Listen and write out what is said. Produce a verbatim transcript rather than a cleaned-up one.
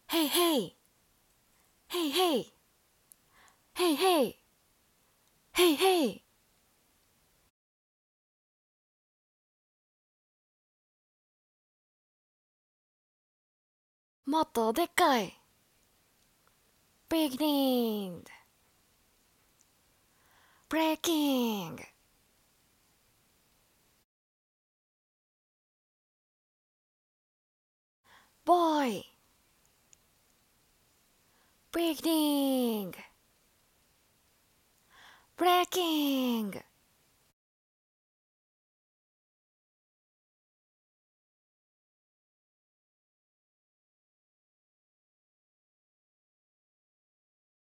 Hey, hey! Hey, hey! Hey, hey! Hey, hey! もっとでっかい Beginning Breaking Boy Beginning Breaking